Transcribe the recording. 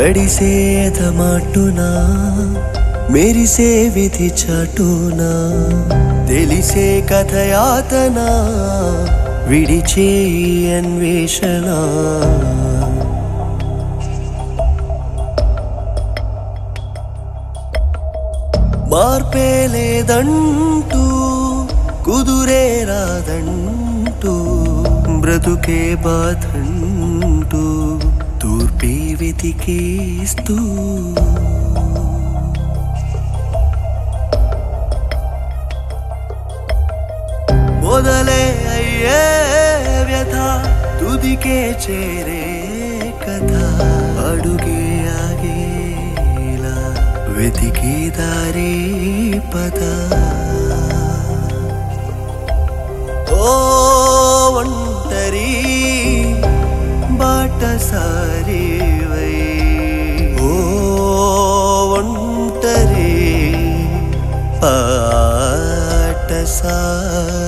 తడిసేతమాటునా మెరిసే విధి చాటునా తెలిసే కథయాతన విడిచే అన్వేషణ మార్పే లేదంటూ కుదురే రాదంటూ బ్రతుకే బాధంటూ తూర్పే వెతికేస్తూ మొదలే అయ్యే వ్యథ తుదికే చేరే కథ అడుగే ఆగేలా వెతికే దారే పద ఓ ఒంటరి బాటసారివై ఓ ఒంటరి పాటసారి